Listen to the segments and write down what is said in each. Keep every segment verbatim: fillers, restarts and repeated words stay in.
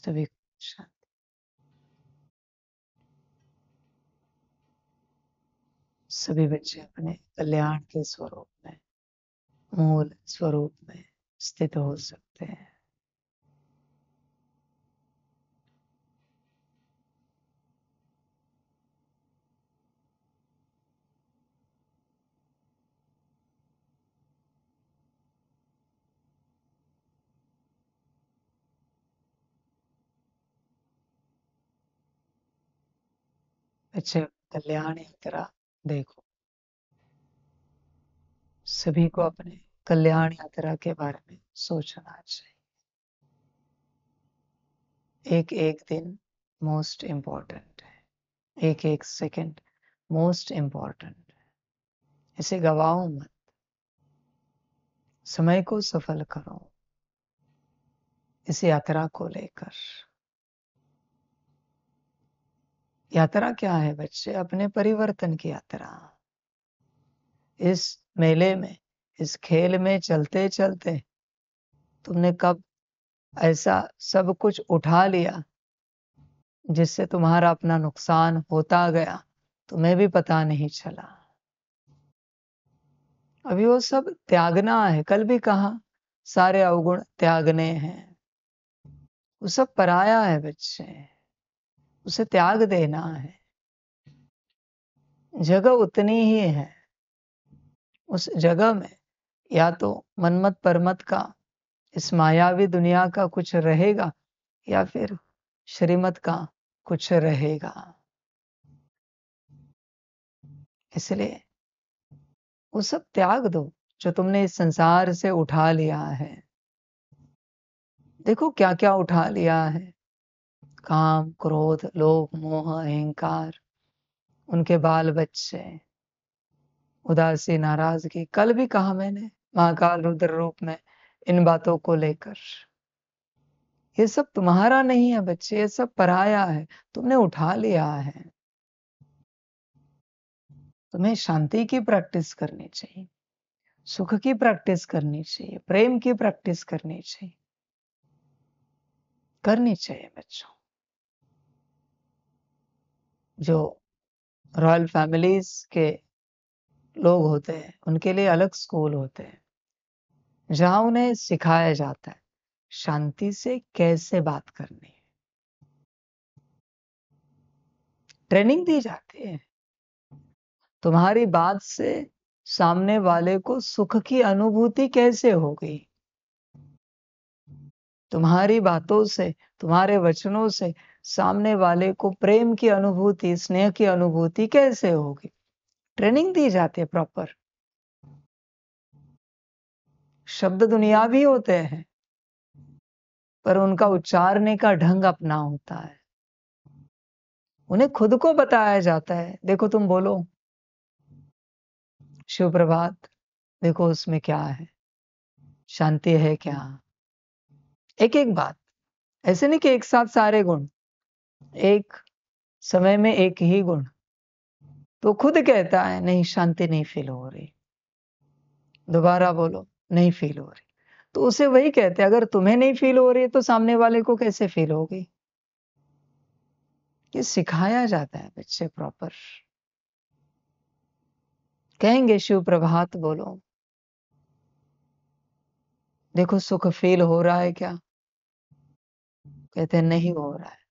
सभी को शांति। सभी बच्चे अपने कल्याण के स्वरूप में, मूल स्वरूप में स्थित हो सकते हैं। बच्चे कल्याण यात्रा देखो, सभी को अपने कल्याण यात्रा के बारे में सोचना चाहिए। एक एक दिन मोस्ट इम्पोर्टेंट है, एक एक सेकंड मोस्ट इम्पोर्टेंट है। इसे गवाओ मत, समय को सफल करो इस यात्रा को लेकर। यात्रा क्या है बच्चे? अपने परिवर्तन की यात्रा। इस मेले में, इस खेल में चलते चलते तुमने कब ऐसा सब कुछ उठा लिया जिससे तुम्हारा अपना नुकसान होता गया, तुम्हें भी पता नहीं चला। अभी वो सब त्यागना है। कल भी कहा सारे अवगुण त्यागने हैं। वो सब पराया है बच्चे, उसे त्याग देना है। जगह उतनी ही है, उस जगह में या तो मनमत परमत का, इस मायावी दुनिया का कुछ रहेगा या फिर श्रीमत का कुछ रहेगा। इसलिए वो सब त्याग दो जो तुमने इस संसार से उठा लिया है। देखो क्या क्या उठा लिया है। काम, क्रोध, लोभ, मोह, अहंकार, उनके बाल बच्चे, उदासी, नाराजगी। कल भी कहा मैंने महाकाल रुद्र रूप में इन बातों को लेकर। ये सब तुम्हारा नहीं है बच्चे, ये सब पराया है, तुमने उठा लिया है। तुम्हें शांति की प्रैक्टिस करनी चाहिए, सुख की प्रैक्टिस करनी चाहिए, प्रेम की प्रैक्टिस करनी चाहिए, करनी चाहिए बच्चों। जो रॉयल फैमिलीज के लोग होते हैं उनके लिए अलग स्कूल होते हैं, जहां उन्हें सिखाया जाता है शांति से कैसे बात करनी है। ट्रेनिंग दी जाती है। तुम्हारी बात से सामने वाले को सुख की अनुभूति कैसे होगी, तुम्हारी बातों से, तुम्हारे वचनों से सामने वाले को प्रेम की अनुभूति, स्नेह की अनुभूति कैसे होगी। ट्रेनिंग दी जाती है प्रॉपर। शब्द दुनियावी होते हैं पर उनका उच्चारने का ढंग अपना होता है। उन्हें खुद को बताया जाता है, देखो तुम बोलो शिव प्रभात, देखो उसमें क्या है, शांति है क्या। एक एक बात, ऐसे नहीं कि एक साथ सारे गुण, एक समय में एक ही गुण। तो खुद कहता है नहीं शांति नहीं फील हो रही, दोबारा बोलो नहीं फील हो रही। तो उसे वही कहते हैं, अगर तुम्हें नहीं फील हो रही तो सामने वाले को कैसे फील होगी। ये सिखाया जाता है बच्चे प्रॉपर। कहेंगे शिव प्रभात बोलो, देखो सुख फील हो रहा है क्या, कहते हैं नहीं हो रहा है।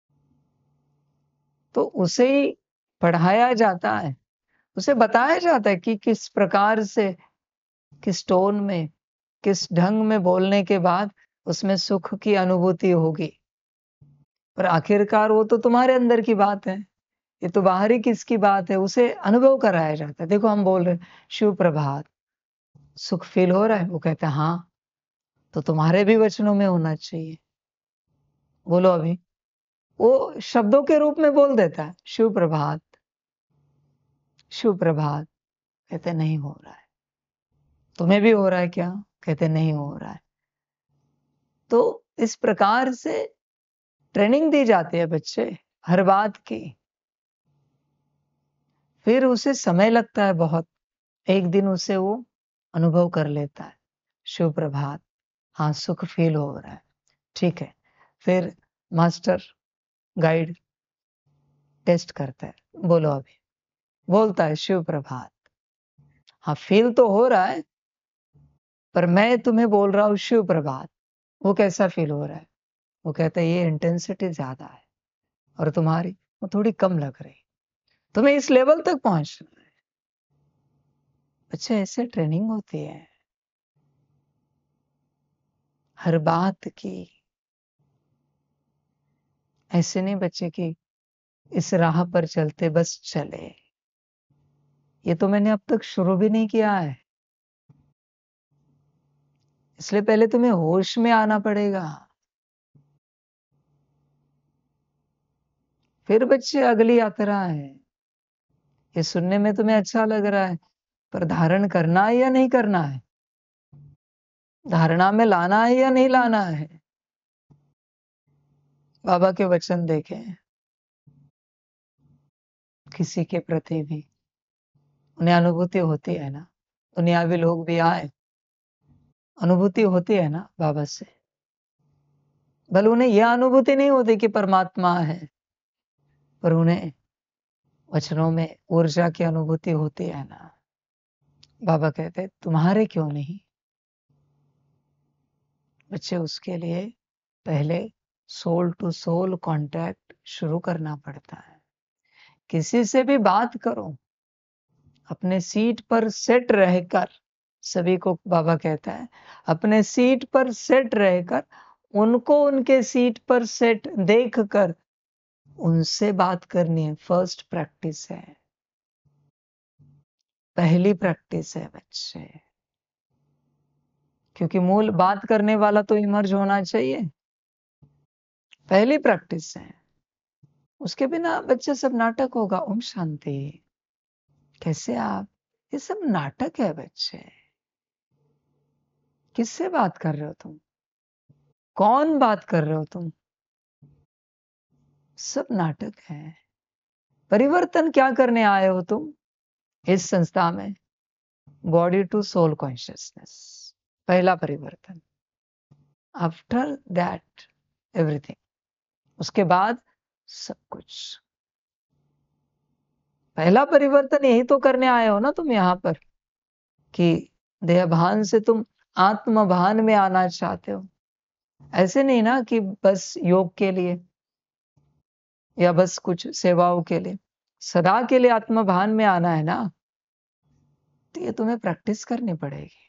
तो उसे ही पढ़ाया जाता है, उसे बताया जाता है कि किस प्रकार से, किस टोन में, किस ढंग में बोलने के बाद उसमें सुख की अनुभूति होगी। पर आखिरकार वो तो तुम्हारे अंदर की बात है, ये तो बाहरी किसकी बात है, उसे अनुभव कराया जाता है। देखो हम बोल रहे हैं शिव प्रभात, सुख फील हो रहा है, वो कहते हैं हाँ, तो तुम्हारे भी वचनों में होना चाहिए, बोलो अभी। वो शब्दों के रूप में बोल देता है शिव प्रभात, शिव प्रभात, कहते नहीं हो रहा है। तुम्हें भी हो रहा है क्या, कहते नहीं हो रहा है। तो इस प्रकार से ट्रेनिंग दी जाती है बच्चे हर बात की। फिर उसे समय लगता है बहुत, एक दिन उसे वो अनुभव कर लेता है शिव प्रभात, हाँ सुख फील हो रहा है, ठीक है। फिर मास्टर गाइड टेस्ट करता है, बोलो अभी, बोलता है शिव प्रभात। हाँ फील तो हो रहा है, पर मैं तुम्हें बोल रहा हूँ शिव प्रभात। वो कैसा फील हो रहा है? वो कहता है ये इंटेंसिटी ज्यादा है और तुम्हारी वो थोड़ी कम लग रही, तुम्हें इस लेवल तक पहुंचना है। अच्छा ऐसे ट्रेनिंग होती है हर बात की। ऐसे नहीं बच्चे की इस राह पर चलते बस चले, ये तो मैंने अब तक शुरू भी नहीं किया है, इसलिए पहले तुम्हें होश में आना पड़ेगा, फिर बच्चे अगली यात्रा है। ये सुनने में तुम्हें अच्छा लग रहा है, पर धारण करना है या नहीं करना है? धारणा में लाना है या नहीं लाना है? बाबा के वचन देखें, किसी के प्रति भी उन्हें अनुभूति होती है ना, दुनियावी लोग भी आए, अनुभूति होती है ना बाबा से, भले उन्हें यह अनुभूति नहीं होती कि परमात्मा है, पर उन्हें वचनों में ऊर्जा की अनुभूति होती है ना। बाबा कहते तुम्हारे क्यों नहीं? बच्चे उसके लिए पहले सोल टू सोल कांटेक्ट शुरू करना पड़ता है। किसी से भी बात करो, अपने सीट पर सेट रहकर, सभी को बाबा कहता है अपने सीट पर सेट रहकर, उनको उनके सीट पर सेट देखकर उनसे बात करनी है। फर्स्ट प्रैक्टिस है, पहली प्रैक्टिस है बच्चे, क्योंकि मूल बात करने वाला तो इमर्ज होना चाहिए। पहली प्रैक्टिस है, उसके बिना बच्चे सब नाटक होगा। ओम शांति। कैसे आप? ये सब नाटक है बच्चे। किससे बात कर रहे हो तुम? कौन बात कर रहे हो तुम? सब नाटक है। परिवर्तन क्या करने आए हो तुम इस संस्था में? बॉडी टू सोल कॉन्शियसनेस, पहला परिवर्तन। आफ्टर दैट एवरीथिंग, उसके बाद सब कुछ। पहला परिवर्तन यही तो करने आए हो ना तुम यहाँ पर, कि देहभान से तुम आत्मभान में आना चाहते हो। ऐसे नहीं ना कि बस योग के लिए या बस कुछ सेवाओं के लिए, सदा के लिए आत्मभान में आना है ना। तो ये तुम्हें प्रैक्टिस करनी पड़ेगी।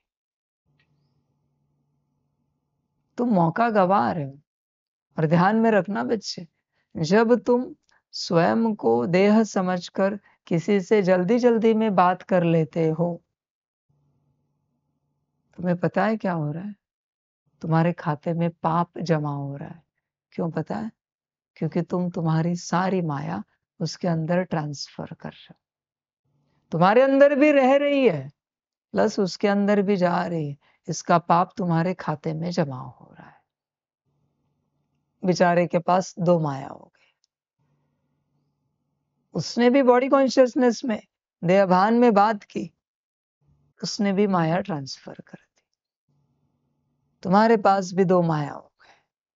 तुम मौका गवा रहे हो। और ध्यान में रखना बच्चे, जब तुम स्वयं को देह समझकर किसी से जल्दी जल्दी में बात कर लेते हो, तुम्हें पता है क्या हो रहा है? तुम्हारे खाते में पाप जमा हो रहा है। क्यों पता है? क्योंकि तुम तुम्हारी सारी माया उसके अंदर ट्रांसफर कर रहे हो। तुम्हारे अंदर भी रह रही है, प्लस उसके अंदर भी जा रही है। इसका पाप तुम्हारे खाते में जमा हो रहा है। बेचारे के पास दो माया हो गई। उसने भी बॉडी कॉन्शियसनेस में, देहभान में बात की, उसने भी माया ट्रांसफर कर दी। तुम्हारे पास भी दो माया हो गए।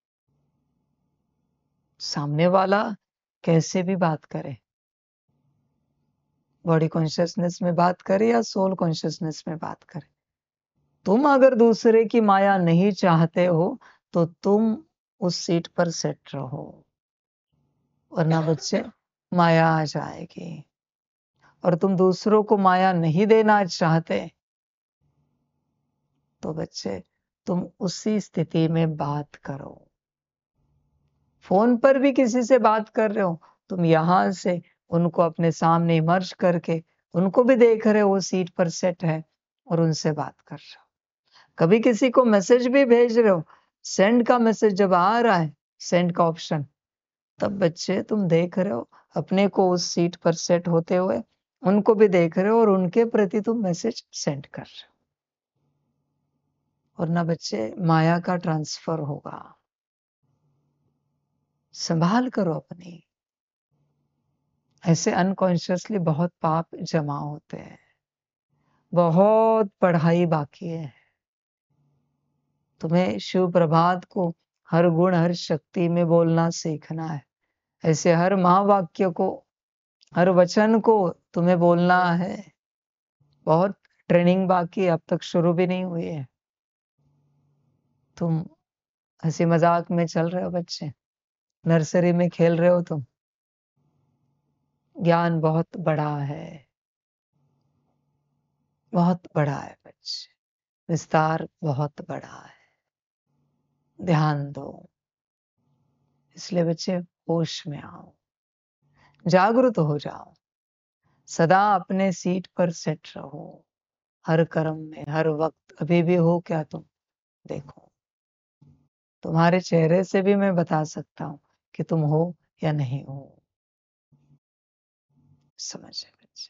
सामने वाला कैसे भी बात करे, बॉडी कॉन्शियसनेस में बात करे या सोल कॉन्शियसनेस में बात करे, तुम अगर दूसरे की माया नहीं चाहते हो तो तुम उस सीट पर सेट रहो, वरना बच्चे माया आ जाएगी। और तुम दूसरों को माया नहीं देना चाहते तो बच्चे तुम उसी स्थिति में बात करो। फोन पर भी किसी से बात कर रहे हो, तुम यहां से उनको अपने सामने इमर्ज करके उनको भी देख रहे हो, वो सीट पर सेट है और उनसे बात कर रहे हो। कभी किसी को मैसेज भी भेज रहे हो, सेंड का मैसेज जब आ रहा है, सेंड का ऑप्शन, तब बच्चे तुम देख रहे हो अपने को उस सीट पर सेट होते हुए, उनको भी देख रहे हो और उनके प्रति तुम मैसेज सेंड कर रहे हो। और ना बच्चे माया का ट्रांसफर होगा। संभाल करो अपनी। ऐसे अनकॉन्शियसली बहुत पाप जमा होते हैं। बहुत पढ़ाई बाकी है। तुम्हें शिव प्रभात को हर गुण हर शक्ति में बोलना सीखना है। ऐसे हर महावाक्य को, हर वचन को तुम्हें बोलना है। बहुत ट्रेनिंग बाकी, अब तक शुरू भी नहीं हुई है। तुम हंसी मजाक में चल रहे हो बच्चे, नर्सरी में खेल रहे हो तुम। ज्ञान बहुत बड़ा है, बहुत बड़ा है बच्चे, विस्तार बहुत बड़ा है। ध्यान दो। इसलिए बच्चे होश में आओ, जागरूक हो जाओ, सदा अपने सीट पर सेट रहो। हर कर्म में, हर वक्त। अभी भी हो क्या तुम? देखो, तुम्हारे चेहरे से भी मैं बता सकता हूं कि तुम हो या नहीं हो। समझे बच्चे?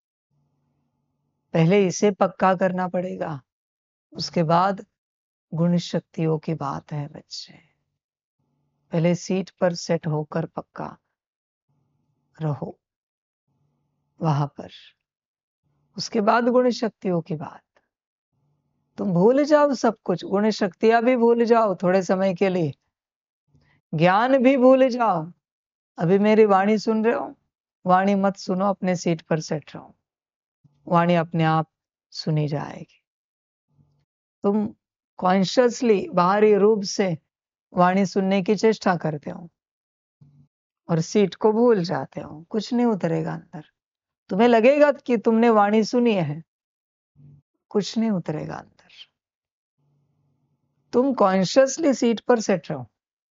पहले इसे पक्का करना पड़ेगा, उसके बाद गुण शक्तियों की बात है बच्चे। पहले सीट पर सेट होकर पक्का रहो वहां पर, उसके बाद गुण शक्तियों की बात। तुम भूल जाओ सब कुछ, गुण शक्तियां भी भूल जाओ थोड़े समय के लिए, ज्ञान भी भूल जाओ। अभी मेरी वाणी सुन रहे हो? वाणी मत सुनो, अपने सीट पर सेट रहो। वाणी अपने आप सुनी जाएगी। तुम कॉन्शियसली बाहरी रूप से वाणी सुनने की चेष्टा करते हो और सीट को भूल जाते हो, कुछ नहीं उतरेगा अंदर। तुम्हें लगेगा कि तुमने वाणी सुनी है, कुछ नहीं उतरेगा अंदर। तुम कॉन्शियसली सीट पर सेट रहो,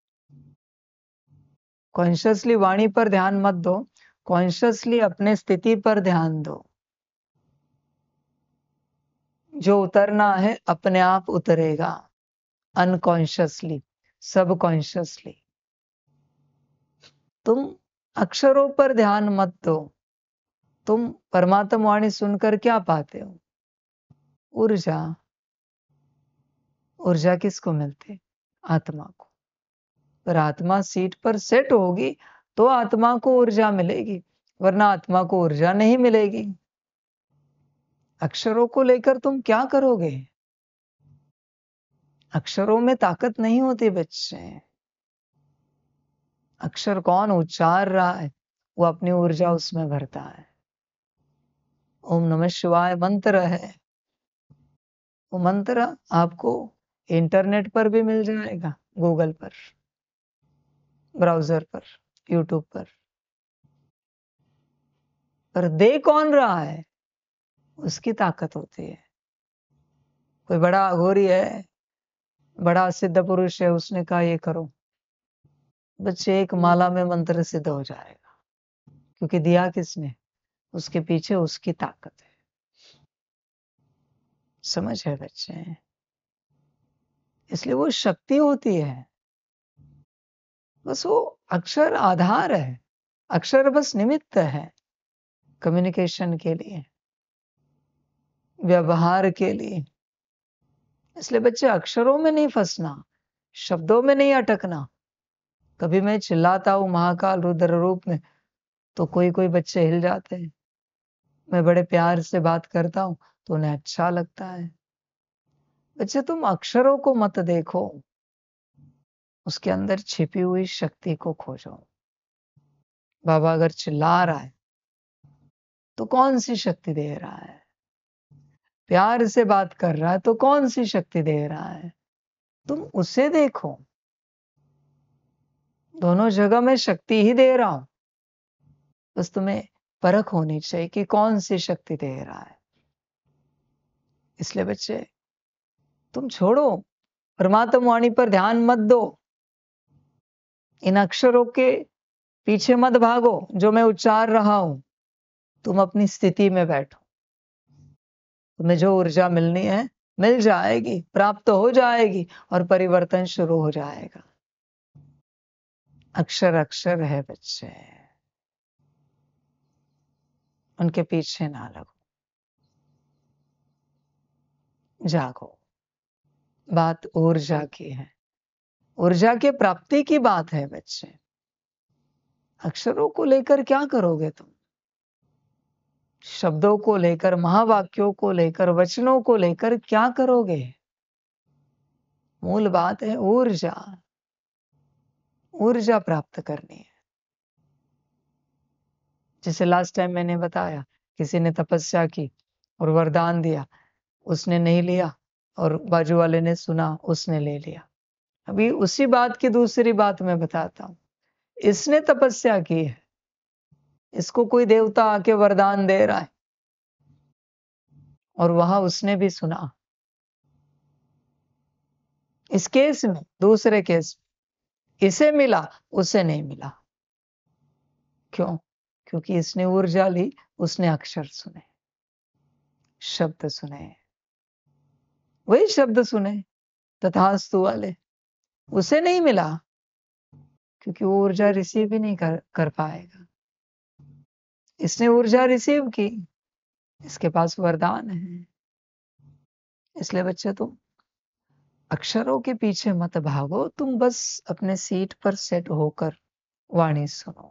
कॉन्शियसली वाणी पर ध्यान मत दो, कॉन्शियसली अपने स्थिति पर ध्यान दो। जो उतरना है अपने आप उतरेगा, अनकॉन्शियसली, सबकॉन्शियसली। तुम अक्षरों पर ध्यान मत दो। तुम परमात्मा वाणी सुनकर क्या पाते हो? ऊर्जा। ऊर्जा किसको मिलती? आत्मा को। पर आत्मा सीट पर सेट होगी तो आत्मा को ऊर्जा मिलेगी, वरना आत्मा को ऊर्जा नहीं मिलेगी। अक्षरों को लेकर तुम क्या करोगे? अक्षरों में ताकत नहीं होती बच्चे। अक्षर कौन उच्चार रहा है, वो अपनी ऊर्जा उसमें भरता है। ओम नमः शिवाय मंत्र है, वो मंत्र आपको इंटरनेट पर भी मिल जाएगा, गूगल पर, ब्राउजर पर, यूट्यूब पर। पर दे कौन रहा है, उसकी ताकत होती है। कोई बड़ा अघोरी है, बड़ा सिद्ध पुरुष है, उसने कहा ये करो, बच्चे एक माला में मंत्र सिद्ध हो जाएगा, क्योंकि दिया किसने? उसके पीछे उसकी ताकत है। समझ है बच्चे? इसलिए वो शक्ति होती है, बस वो अक्षर आधार है, अक्षर बस निमित्त है कम्युनिकेशन के लिए, व्यवहार के लिए। इसलिए बच्चे अक्षरों में नहीं फंसना, शब्दों में नहीं अटकना। कभी मैं चिल्लाता हूं महाकाल रुद्र रूप में तो कोई कोई बच्चे हिल जाते हैं, मैं बड़े प्यार से बात करता हूं तो उन्हें अच्छा लगता है। बच्चे तुम अक्षरों को मत देखो, उसके अंदर छिपी हुई शक्ति को खोजो। बाबा अगर चिल्ला रहा है तो कौन सी शक्ति दे रहा है? प्यार से बात कर रहा है तो कौन सी शक्ति दे रहा है? तुम उसे देखो। दोनों जगह मैं शक्ति ही दे रहा हूं, बस तुम्हें परख होनी चाहिए कि कौन सी शक्ति दे रहा है। इसलिए बच्चे तुम छोड़ो, परमात्मा वाणी पर ध्यान मत दो, इन अक्षरों के पीछे मत भागो जो मैं उच्चार रहा हूं। तुम अपनी स्थिति में बैठो, तुम्हें जो ऊर्जा मिलनी है मिल जाएगी, प्राप्त हो जाएगी और परिवर्तन शुरू हो जाएगा। अक्षर अक्षर है बच्चे, उनके पीछे ना लगो, जागो। बात ऊर्जा की है, ऊर्जा के प्राप्ति की बात है बच्चे। अक्षरों को लेकर क्या करोगे तुम? शब्दों को लेकर, महावाक्यों को लेकर, वचनों को लेकर क्या करोगे? मूल बात है ऊर्जा। ऊर्जा प्राप्त करनी है। जैसे लास्ट टाइम मैंने बताया, किसी ने तपस्या की और वरदान दिया, उसने नहीं लिया और बाजू वाले ने सुना, उसने ले लिया। अभी उसी बात की दूसरी बात मैं बताता हूँ। इसने तपस्या की है, इसको कोई देवता आके वरदान दे रहा है और वहां उसने भी सुना। इस केस में, दूसरे केस में, इसे मिला, उसे नहीं मिला। क्यों? क्योंकि इसने ऊर्जा ली, उसने अक्षर सुने, शब्द सुने, वही शब्द सुने, तथास्तु वाले, उसे नहीं मिला क्योंकि वो ऊर्जा रिसीव ही नहीं कर कर पाएगा। इसने ऊर्जा रिसीव की, इसके पास वरदान है। इसलिए बच्चे, तुम अक्षरों के पीछे मत भागो, तुम बस अपने सीट पर सेट होकर वाणी सुनो,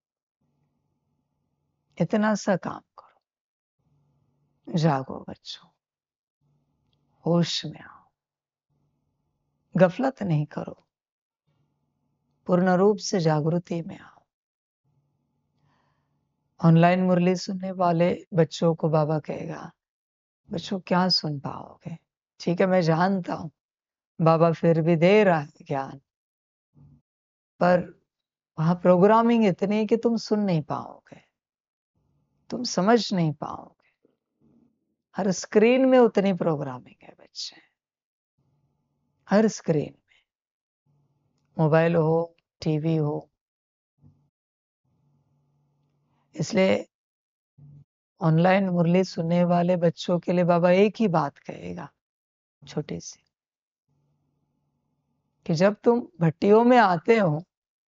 इतना सा काम करो। जागो बच्चों, होश में आओ, गफलत नहीं करो, पूर्ण रूप से जागृति में आओ। ऑनलाइन मुरली सुनने वाले बच्चों को बाबा कहेगा, बच्चों क्या सुन पाओगे? ठीक है, मैं जानता हूं बाबा फिर भी दे रहा है ज्ञान, पर वहां प्रोग्रामिंग इतनी है कि तुम सुन नहीं पाओगे, तुम समझ नहीं पाओगे। हर स्क्रीन में उतनी प्रोग्रामिंग है बच्चे, हर स्क्रीन में, मोबाइल हो, टीवी हो। इसलिए ऑनलाइन मुरली सुनने वाले बच्चों के लिए बाबा एक ही बात कहेगा, छोटी सी, कि जब तुम भट्टियों में आते हो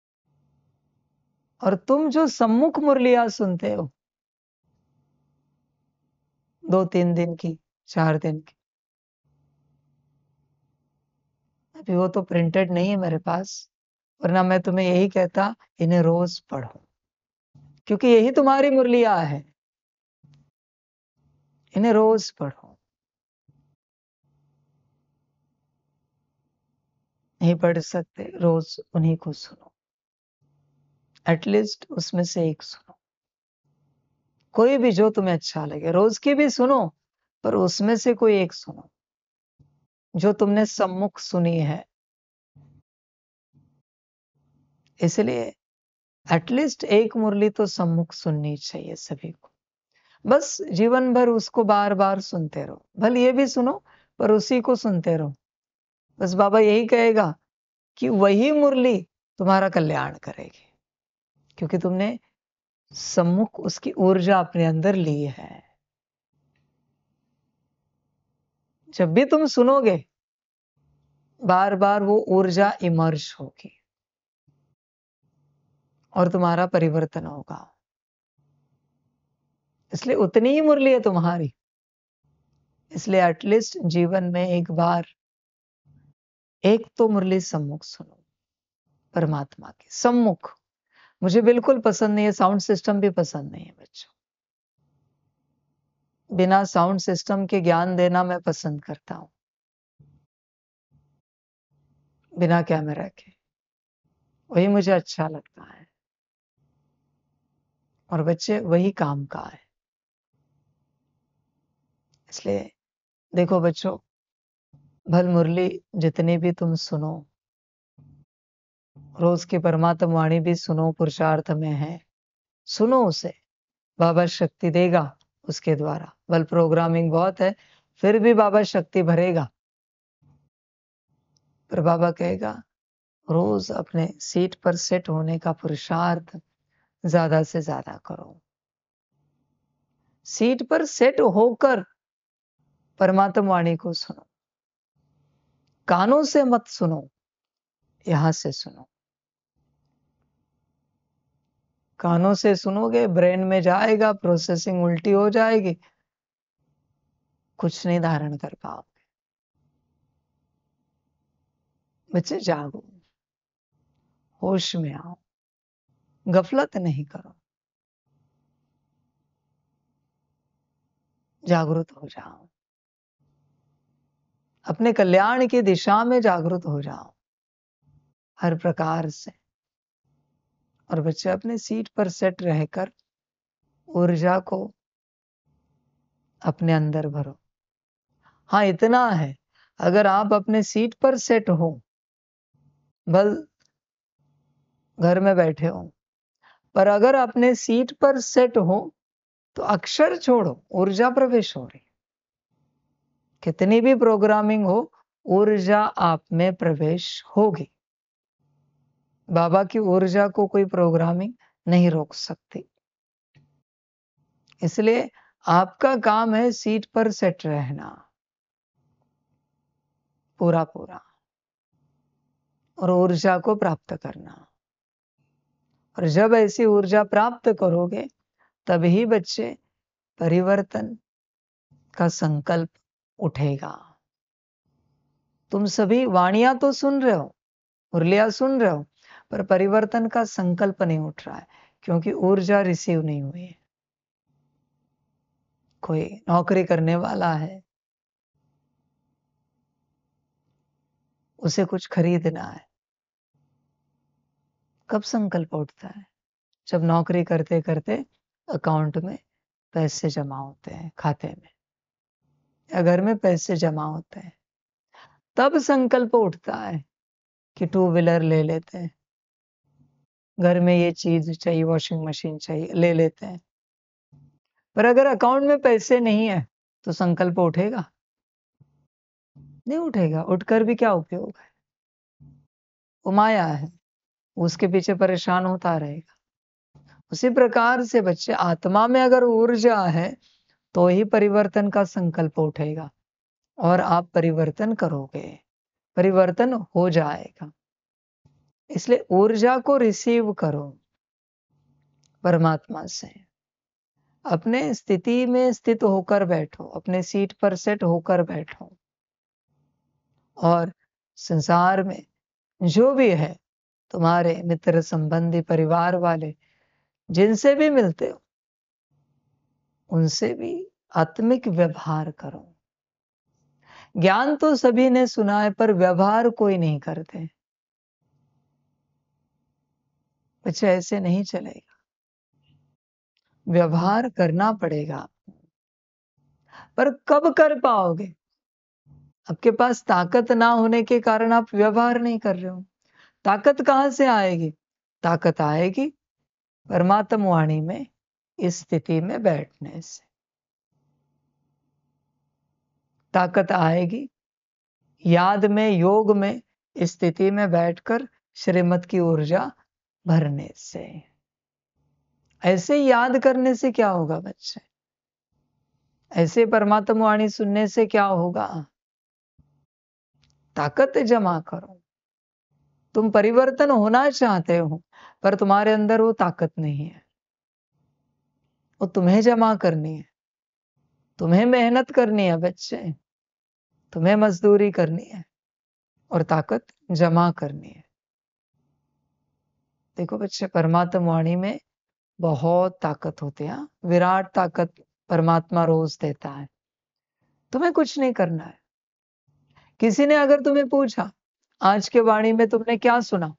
और तुम जो सम्मुख मुरलियां सुनते हो, दो तीन दिन की, चार दिन की, अभी वो तो प्रिंटेड नहीं है मेरे पास, वरना मैं तुम्हें यही कहता, इन्हें रोज पढ़ो, क्योंकि यही तुम्हारी मुरलियां है। इन्हें रोज पढ़ो, नहीं पढ़ सकते, रोज उन्हीं को सुनो, एटलीस्ट उसमें से एक सुनो, कोई भी जो तुम्हें अच्छा लगे, रोज की भी सुनो, पर उसमें से कोई एक सुनो जो तुमने सम्मुख सुनी है। इसलिए एटलीस्ट एक मुरली तो सम्मुख सुननी चाहिए सभी को। बस जीवन भर उसको बार बार सुनते रहो, भले ये भी सुनो पर उसी को सुनते रहो। बस बाबा यही कहेगा कि वही मुरली तुम्हारा कल्याण करेगी, क्योंकि तुमने सम्मुख उसकी ऊर्जा अपने अंदर ली है। जब भी तुम सुनोगे, बार बार वो ऊर्जा इमर्ज होगी और तुम्हारा परिवर्तन होगा। इसलिए उतनी ही मुरली है तुम्हारी। इसलिए एटलीस्ट जीवन में एक बार एक तो मुरली सम्मुख सुनो, परमात्मा की सम्मुख। मुझे बिल्कुल पसंद नहीं है, साउंड सिस्टम भी पसंद नहीं है बच्चों। बिना साउंड सिस्टम के ज्ञान देना मैं पसंद करता हूं, बिना कैमरा के, वही मुझे अच्छा लगता है। और बच्चे वही काम का है। इसलिए देखो बच्चों, भल मुरली जितनी भी तुम सुनो, रोज की परमात्मा वाणी भी सुनो, पुरुषार्थ में है, सुनो उसे, बाबा शक्ति देगा उसके द्वारा। बल प्रोग्रामिंग बहुत है, फिर भी बाबा शक्ति भरेगा। पर बाबा कहेगा रोज अपने सीट पर सेट होने का पुरुषार्थ ज्यादा से ज्यादा करो। सीट पर सेट होकर परमात्मा वाणी को सुनो, कानों से मत सुनो, यहां से सुनो। कानों से सुनोगे, ब्रेन में जाएगा, प्रोसेसिंग उल्टी हो जाएगी, कुछ नहीं धारण कर पाओगे। बच्चे जागो, होश में आओ, गफलत नहीं करो, जागरूक हो जाओ, अपने कल्याण की दिशा में जागरूक हो जाओ हर प्रकार से। और बच्चे अपने सीट पर सेट रहकर ऊर्जा को अपने अंदर भरो। हाँ, इतना है, अगर आप अपने सीट पर सेट हो, बल घर में बैठे हो, पर अगर अपने सीट पर सेट हो तो अक्षर छोड़ो, ऊर्जा प्रवेश हो रही। कितनी भी प्रोग्रामिंग हो, ऊर्जा आप में प्रवेश होगी। बाबा की ऊर्जा को कोई प्रोग्रामिंग नहीं रोक सकती। इसलिए आपका काम है सीट पर सेट रहना पूरा पूरा और ऊर्जा को प्राप्त करना। और जब ऐसी ऊर्जा प्राप्त करोगे तभी बच्चे परिवर्तन का संकल्प उठेगा। तुम सभी वाणियां तो सुन रहे हो, मुरलियां सुन रहे हो, पर परिवर्तन का संकल्प नहीं उठ रहा है, क्योंकि ऊर्जा रिसीव नहीं हुई है। कोई नौकरी करने वाला है, उसे कुछ खरीदना है, कब संकल्प उठता है? जब नौकरी करते करते अकाउंट में पैसे जमा होते हैं, खाते में या घर में पैसे जमा होते हैं, तब संकल्प उठता है कि टू व्हीलर ले लेते हैं, घर में ये चीज चाहिए, वॉशिंग मशीन चाहिए, ले लेते हैं। पर अगर अकाउंट में पैसे नहीं है तो संकल्प उठेगा? नहीं उठेगा। उठकर भी क्या उपयोग है? वो माया है, उसके पीछे परेशान होता रहेगा। उसी प्रकार से बच्चे, आत्मा में अगर ऊर्जा है तो ही परिवर्तन का संकल्प उठेगा और आप परिवर्तन करोगे, परिवर्तन हो जाएगा। इसलिए ऊर्जा को रिसीव करो परमात्मा से। अपने स्थिति में स्थित होकर बैठो, अपने सीट पर सेट होकर बैठो और संसार में जो भी है, तुम्हारे मित्र, संबंधी, परिवार वाले, जिनसे भी मिलते हो, उनसे भी आत्मिक व्यवहार करो। ज्ञान तो सभी ने सुना है, पर व्यवहार कोई नहीं करते। बच्चे, ऐसे नहीं चलेगा, व्यवहार करना पड़ेगा। पर कब कर पाओगे? आपके पास ताकत ना होने के कारण आप व्यवहार नहीं कर रहे हो। ताकत कहां से आएगी? ताकत आएगी परमात्मा वाणी में इस स्थिति में बैठने से। ताकत आएगी याद में, योग में इस स्थिति में बैठकर श्रीमत की ऊर्जा भरने से। ऐसे याद करने से क्या होगा बच्चे? ऐसे परमात्मा वाणी सुनने से क्या होगा? ताकत जमा करो। तुम परिवर्तन होना चाहते हो, पर तुम्हारे अंदर वो ताकत नहीं है। वो तुम्हें जमा करनी है, तुम्हें मेहनत करनी है बच्चे, तुम्हें मजदूरी करनी है और ताकत जमा करनी है। देखो बच्चे, परमात्मा वाणी में बहुत ताकत होती है। विराट ताकत परमात्मा रोज देता है। तुम्हें कुछ नहीं करना है। किसी ने अगर तुम्हें पूछा, आज के वाणी में तुमने क्या सुना,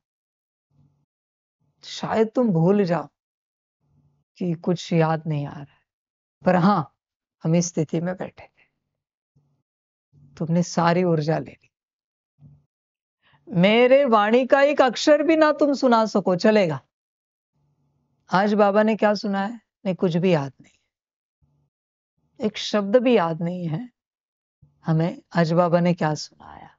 शायद तुम भूल जाओ कि कुछ याद नहीं आ रहा है, पर हाँ, हम इस स्थिति में बैठे थे, तुमने सारी ऊर्जा ले ली। मेरे वाणी का एक अक्षर भी ना तुम सुना सको, चलेगा। आज बाबा ने क्या सुना है? नहीं, कुछ भी याद नहीं, एक शब्द भी याद नहीं है हमें आज बाबा ने क्या सुनाया।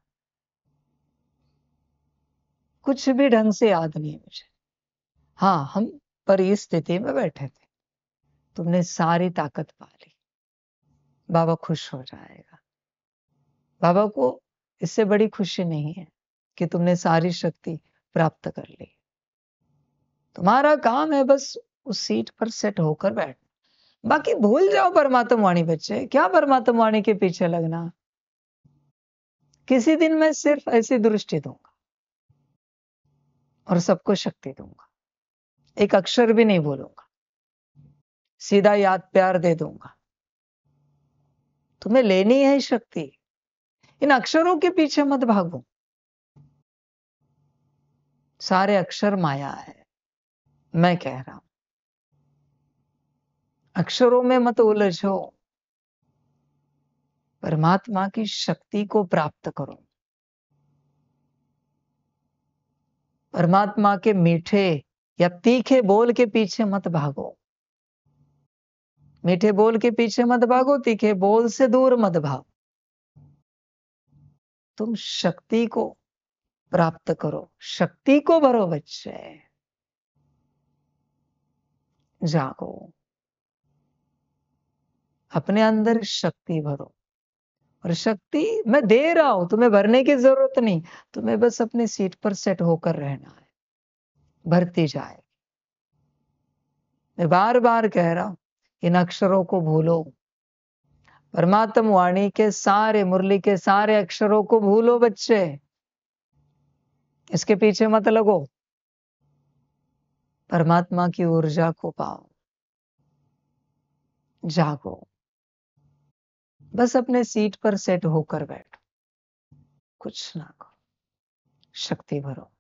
कुछ भी ढंग से याद नहीं है मुझे। हाँ, हम पर इस स्थिति में बैठे थे, तुमने सारी ताकत पा ली। बाबा खुश हो जाएगा। बाबा को इससे बड़ी खुशी नहीं है कि तुमने सारी शक्ति प्राप्त कर ली। तुम्हारा काम है बस उस सीट पर सेट होकर बैठना। बाकी भूल जाओ परमात्मा वाणी बच्चे, क्या परमात्मा वाणी के पीछे लगना। किसी दिन मैं सिर्फ ऐसी दृष्टि दूंगा और सबको शक्ति दूंगा, एक अक्षर भी नहीं बोलूंगा, सीधा याद प्यार दे दूंगा। तुम्हें लेनी है शक्ति, इन अक्षरों के पीछे मत भागो। सारे अक्षर माया है, मैं कह रहा हूं, अक्षरों में मत उलझो, परमात्मा की शक्ति को प्राप्त करो। परमात्मा के मीठे या तीखे बोल के पीछे मत भागो। मीठे बोल के पीछे मत भागो, तीखे बोल से दूर मत भागो। तुम शक्ति को प्राप्त करो, शक्ति को भरो बच्चे, जागो, अपने अंदर शक्ति भरो। और शक्ति मैं दे रहा हूं, तुम्हें भरने की जरूरत नहीं, तुम्हें बस अपनी सीट पर सेट होकर रहना है, भरती जाए। मैं बार बार कह रहा हूं, इन अक्षरों को भूलो, परमात्म वाणी के सारे, मुरली के सारे अक्षरों को भूलो बच्चे, इसके पीछे मत लगो। परमात्मा की ऊर्जा को पाओ, जागो, बस अपने सीट पर सेट होकर बैठो, कुछ ना करो, शक्ति भरो।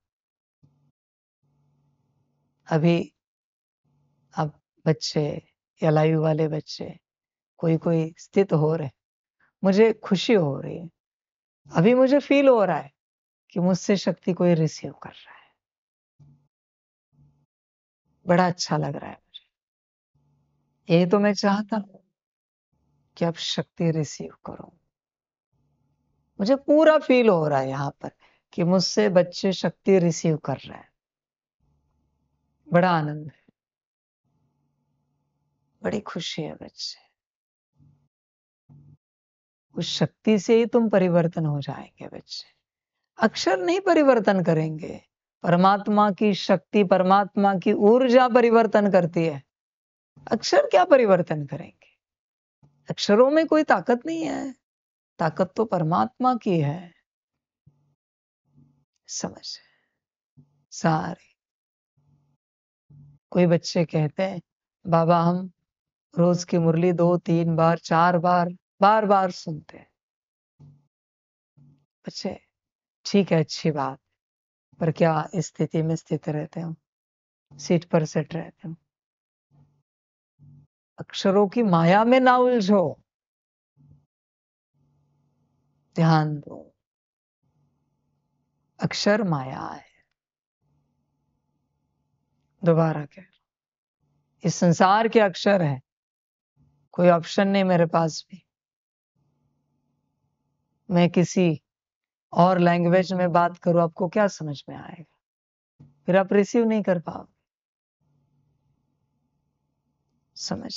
अभी अब बच्चे या लाइव वाले बच्चे कोई कोई स्थित हो रहे, मुझे खुशी हो रही है, अभी मुझे फील हो रहा है कि मुझसे शक्ति कोई रिसीव कर रहा है, बड़ा अच्छा लग रहा है मुझे। यही तो मैं चाहता हूं कि आप शक्ति रिसीव करो। मुझे पूरा फील हो रहा है यहाँ पर कि मुझसे बच्चे शक्ति रिसीव कर रहे हैं, बड़ा आनंद है, बड़ी खुशी है बच्चे। उस शक्ति से ही तुम परिवर्तन हो जाएंगे बच्चे, अक्षर नहीं परिवर्तन करेंगे, परमात्मा की शक्ति, परमात्मा की ऊर्जा परिवर्तन करती है। अक्षर क्या परिवर्तन करेंगे? अक्षरों में कोई ताकत नहीं है, ताकत तो परमात्मा की है। समझ सारे कोई बच्चे कहते हैं बाबा हम रोज की मुरली दो तीन बार चार बार बार बार सुनते हैं। बच्चे ठीक है, अच्छी बात, पर क्या स्थिति में स्थित रहते हो, सीट पर सेट रहते हो? अक्षरों की माया में ना उलझो, ध्यान दो, अक्षर माया है। दोबारा कह, इस संसार के अक्षर है, कोई ऑप्शन नहीं मेरे पास भी। मैं किसी और लैंग्वेज में बात करूं, आपको क्या समझ में आएगा? फिर आप रिसीव नहीं कर पाओगे। समझ,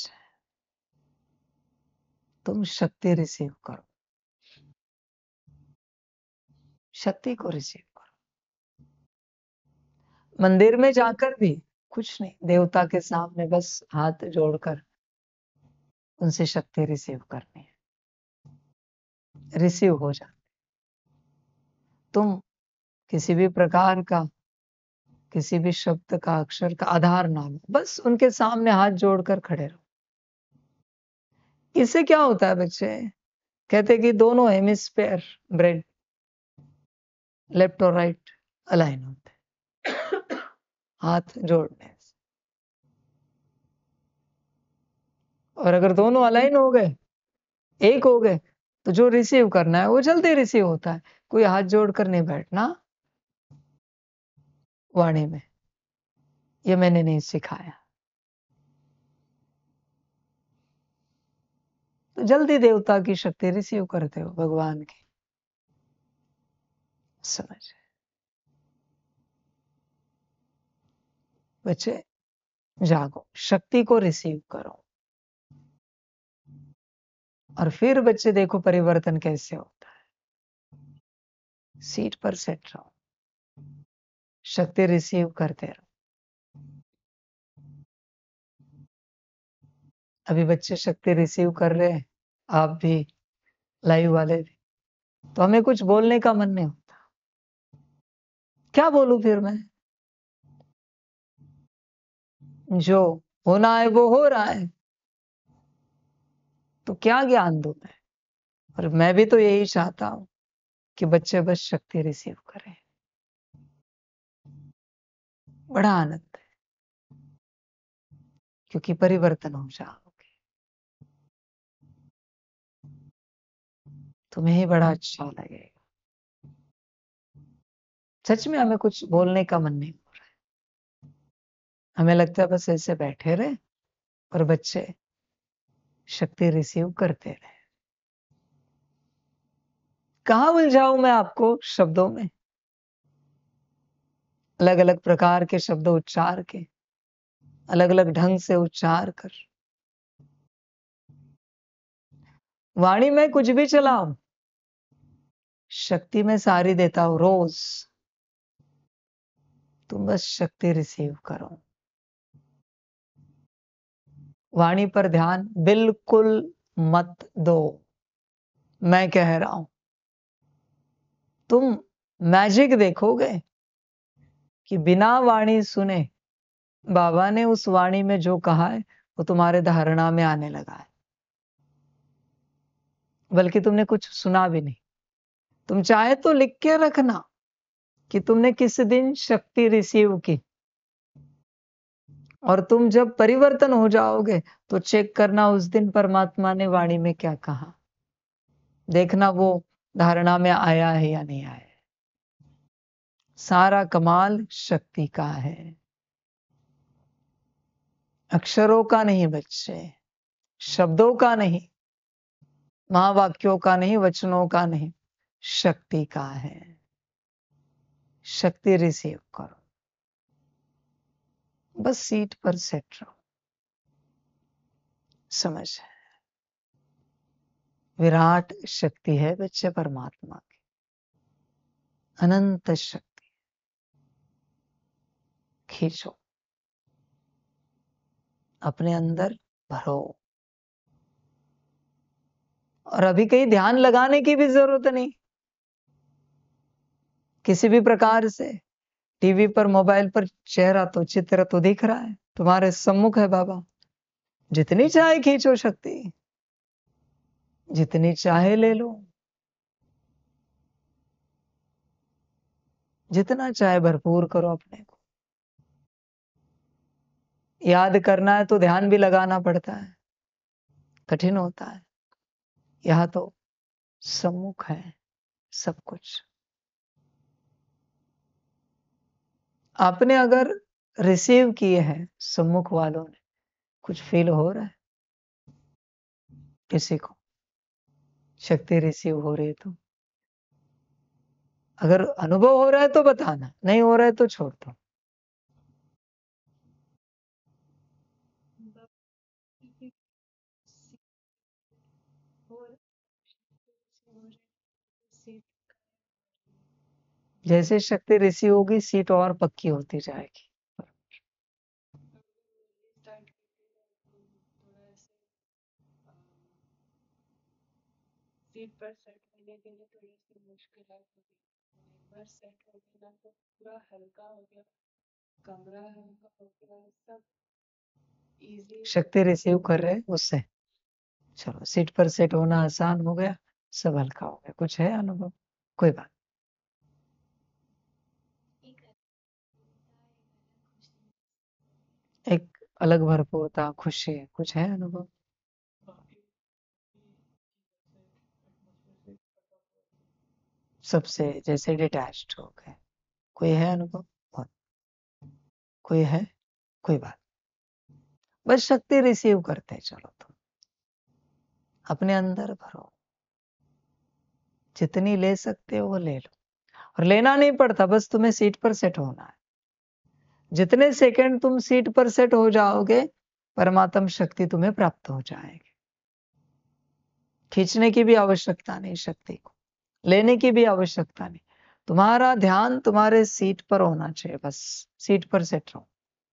तुम शक्ति रिसीव करो, शक्ति को रिसीव करो। मंदिर में जाकर भी कुछ नहीं, देवता के सामने बस हाथ जोड़कर उनसे शक्ति रिसीव करनी है, रिसीव हो जाए। तुम किसी भी प्रकार का, किसी भी शब्द का, अक्षर का आधार ना लो, बस उनके सामने हाथ जोड़कर खड़े रहो। इससे क्या होता है बच्चे? कहते कि दोनों हेमिस्फेयर ब्रेड लेफ्ट और राइट अलाइन होते हाथ जोड़ने से। और अगर दोनों अलाइन हो गए, एक हो गए, तो जो रिसीव करना है वो जल्दी रिसीव होता है। कोई हाथ जोड़कर नहीं बैठना वाणी में, ये मैंने नहीं सिखाया। तो जल्दी देवता की शक्ति रिसीव करते हो, भगवान की। समझ बच्चे, जागो, शक्ति को रिसीव करो, और फिर बच्चे देखो परिवर्तन कैसे होता है। सीट पर सेट रहो, शक्ति रिसीव करते रहो। अभी बच्चे शक्ति रिसीव कर रहे हैं, आप भी, लाइव वाले भी, तो हमें कुछ बोलने का मन नहीं होता। क्या बोलूं फिर मैं? जो होना है वो हो रहा है, तो क्या ज्ञान दूं मैं? और मैं भी तो यही चाहता हूं कि बच्चे बस शक्ति रिसीव करें। बड़ा आनंद है, क्योंकि परिवर्तन हो जाओगे। तुम्हें ही बड़ा अच्छा लगेगा। सच में हमें कुछ बोलने का मन नहीं हो रहा है। हमें लगता है बस ऐसे बैठे रहे और बच्चे शक्ति रिसीव करते रहे। कहाँ उलझाऊं मैं आपको शब्दों में, अलग अलग प्रकार के शब्द उच्चार के, अलग अलग ढंग से उच्चार कर। वाणी में कुछ भी चलाओ, शक्ति में सारी देता हूं रोज। तुम बस शक्ति रिसीव करो। वाणी पर ध्यान बिल्कुल मत दो। मैं कह रहा हूं, तुम मैजिक देखोगे कि बिना वाणी सुने बाबा ने उस वाणी में जो कहा है वो तुम्हारे धारणा में आने लगा है। बल्कि तुमने कुछ सुना भी नहीं। तुम चाहे तो लिख के रखना कि तुमने किस दिन शक्ति रिसीव की, और तुम जब परिवर्तन हो जाओगे तो चेक करना उस दिन परमात्मा ने वाणी में क्या कहा। देखना वो धारणा में आया है या नहीं आया। सारा कमाल शक्ति का है, अक्षरों का नहीं बच्चे, शब्दों का नहीं, महावाक्यों का नहीं, वचनों का नहीं, शक्ति का है। शक्ति रिसीव करो, बस सीट पर सेट रहो। समझ है, विराट शक्ति है बच्चे परमात्मा की, अनंत शक्ति। खींचो, अपने अंदर भरो। और अभी कहीं ध्यान लगाने की भी जरूरत नहीं। किसी भी प्रकार से टीवी पर, मोबाइल पर चेहरा तो, चित्र तो दिख रहा है, तुम्हारे सम्मुख है बाबा। जितनी चाहे खींचो शक्ति, जितनी चाहे ले लो, जितना चाहे भरपूर करो अपने को। याद करना है तो ध्यान भी लगाना पड़ता है, कठिन होता है। यह तो सम्मुख है सब कुछ। आपने अगर रिसीव किए हैं सम्मुख वालों ने, कुछ फील हो रहा है किसी को, शक्ति रिसीव हो रही है तो? अगर अनुभव हो रहा है तो बताना, नहीं हो रहा है तो छोड़ दो। जैसे शक्ति रिसीव होगी सीट और पक्की होती जाएगी। सीट पर सेट होने के लिए थोड़ी सी मुश्किल है, एक बार सेट हो गया तो पूरा हल्का हो गया, कमरा हल्का हो गया, सब इजी। शक्ति रिसीव कर रहे उससे, चलो सीट पर सेट होना आसान हो गया, सब हल्का हो गया। कुछ है अनुभव? कोई बात। एक अलग भरपूरता, खुशी, कुछ है अनुभव? सबसे जैसे डिटैच्ड हो गए, कोई है अनुभव? बहुत। कोई है? कोई बात। बस शक्ति रिसीव करते चलो, तुम अपने अंदर भरो, जितनी ले सकते हो वो ले लो। और लेना नहीं पड़ता, बस तुम्हें सीट पर सेट होना है। जितने सेकंड तुम सीट पर सेट हो जाओगे, परमात्म शक्ति तुम्हें प्राप्त हो जाएगी। खींचने की भी आवश्यकता नहीं, शक्ति को लेने की भी आवश्यकता नहीं। तुम्हारा ध्यान तुम्हारे सीट पर होना चाहिए, बस सीट पर सेट रहो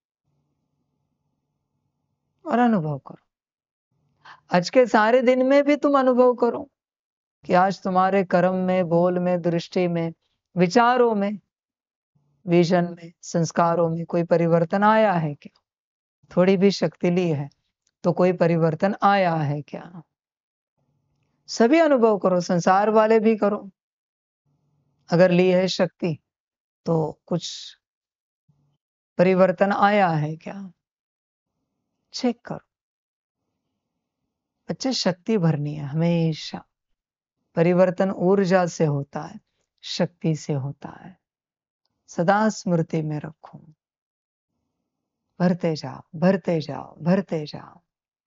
और अनुभव करो। आज के सारे दिन में भी तुम अनुभव करो कि आज तुम्हारे कर्म में, बोल में, दृष्टि में, विचारों में, विजन में, संस्कारों में कोई परिवर्तन आया है क्या? थोड़ी भी शक्ति ली है तो कोई परिवर्तन आया है क्या? सभी अनुभव करो, संसार वाले भी करो। अगर ली है शक्ति तो कुछ परिवर्तन आया है क्या? चेक करो। बच्चे शक्ति भरनी है हमेशा। परिवर्तन ऊर्जा से होता है, शक्ति से होता है। सदा स्मृति में रखो। भरते जाओ, भरते जाओ, भरते जाओ।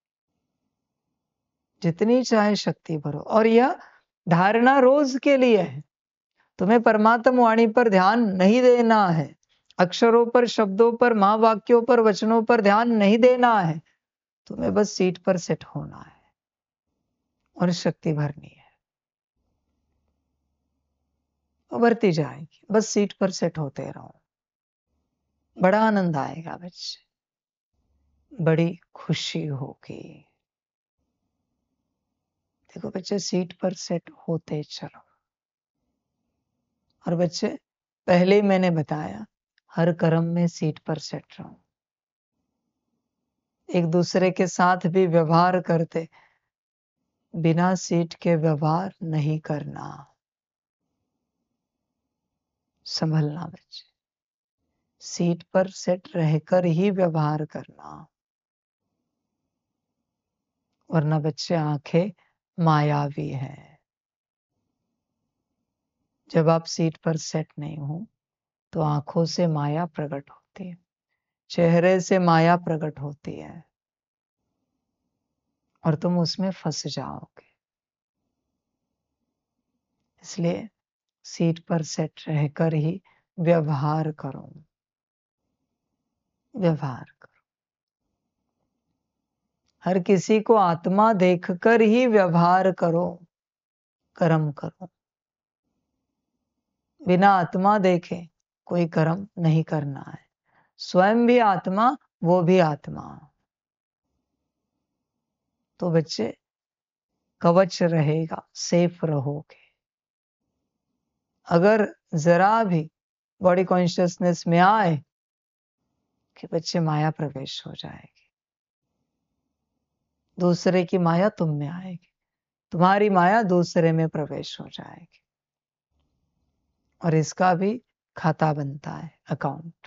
जितनी चाहे शक्ति भरो। और यह धारणा रोज के लिए है। तुम्हें परमात्म वाणी पर ध्यान नहीं देना है, अक्षरों पर, शब्दों पर, महावाक्यों पर, वचनों पर ध्यान नहीं देना है। तुम्हें बस सीट पर सेट होना है और शक्ति भरनी है। बढ़ती जाएगी, बस सीट पर सेट होते रहो। बड़ा आनंद आएगा बच्चे, बड़ी खुशी होगी। देखो बच्चे, सीट पर सेट होते चलो। और बच्चे, पहले मैंने बताया, हर कर्म में सीट पर सेट रहो। एक दूसरे के साथ भी व्यवहार करते बिना सीट के व्यवहार नहीं करना। संभलना बच्चे, सीट पर सेट रहकर ही व्यवहार करना। वरना बच्चे, आंखें मायावी है। जब आप सीट पर सेट नहीं हो तो आंखों से माया प्रकट होती है, चेहरे से माया प्रकट होती है और तुम उसमें फंस जाओगे। इसलिए सीट पर सेट रहकर ही व्यवहार करो। व्यवहार करो। हर किसी को आत्मा देखकर ही व्यवहार करो, कर्म करो। बिना आत्मा देखे कोई कर्म नहीं करना है। स्वयं भी आत्मा, वो भी आत्मा। तो बच्चे, कवच रहेगा, सेफ रहोगे। अगर जरा भी बॉडी कॉन्शियसनेस में आए कि बच्चे, माया प्रवेश हो जाएगी। दूसरे की माया तुम में आएगी, तुम्हारी माया दूसरे में प्रवेश हो जाएगी। और इसका भी खाता बनता है, अकाउंट।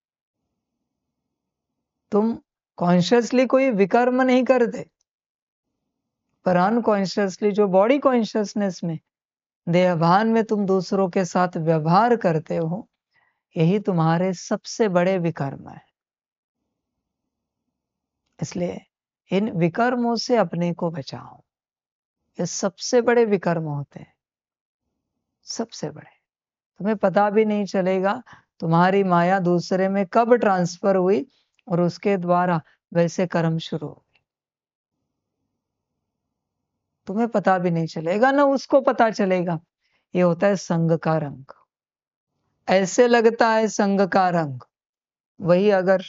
तुम कॉन्शियसली कोई विकर्म नहीं करते, पर अनकॉन्शियसली जो बॉडी कॉन्शियसनेस में, देहभान में तुम दूसरों के साथ व्यवहार करते हो, यही तुम्हारे सबसे बड़े विकर्म है। इसलिए इन विकर्मों से अपने को बचाओ। ये सबसे बड़े विकर्म होते हैं, सबसे बड़े। तुम्हें पता भी नहीं चलेगा तुम्हारी माया दूसरे में कब ट्रांसफर हुई और उसके द्वारा वैसे कर्म शुरू हो गए। तुम्हें पता भी नहीं चलेगा, ना उसको पता चलेगा। ये होता है संग का रंग। ऐसे लगता है संग का रंग, वही अगर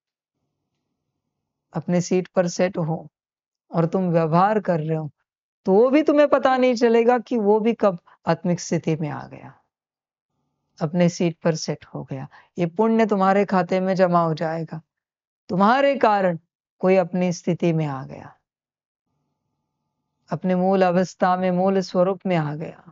अपने सीट पर सेट हो और तुम व्यवहार कर रहे हो, तो वो भी तुम्हें पता नहीं चलेगा कि वो भी कब आत्मिक स्थिति में आ गया, अपने सीट पर सेट हो गया। ये पुण्य तुम्हारे खाते में जमा हो जाएगा। तुम्हारे कारण कोई अपनी स्थिति में आ गया, अपने मूल अवस्था में, मूल स्वरूप में आ गया।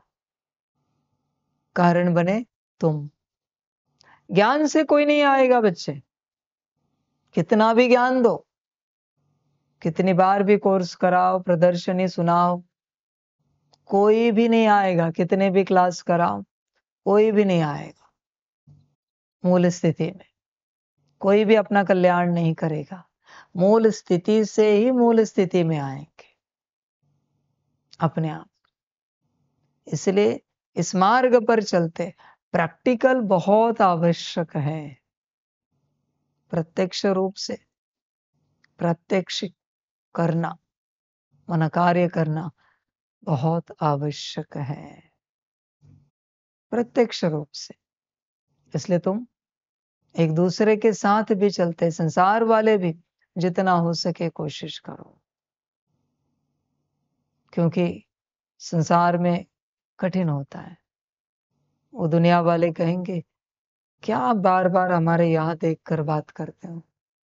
कारण बने तुम। ज्ञान से कोई नहीं आएगा बच्चे, कितना भी ज्ञान दो, कितनी बार भी कोर्स कराओ, प्रदर्शनी सुनाओ, कोई भी नहीं आएगा। कितने भी क्लास कराओ, कोई भी नहीं आएगा। मूल स्थिति में कोई भी अपना कल्याण नहीं करेगा। मूल स्थिति से ही मूल स्थिति में आएंगे अपने आप। इसलिए इस मार्ग पर चलते प्रैक्टिकल बहुत आवश्यक है। प्रत्यक्ष रूप से प्रत्यक्ष करना, मन कार्य करना बहुत आवश्यक है, प्रत्यक्ष रूप से। इसलिए तुम एक दूसरे के साथ भी चलते, संसार वाले भी जितना हो सके कोशिश करो, क्योंकि संसार में कठिन होता है। वो दुनिया वाले कहेंगे, क्या आप बार बार हमारे यहाँ देख कर बात करते हो।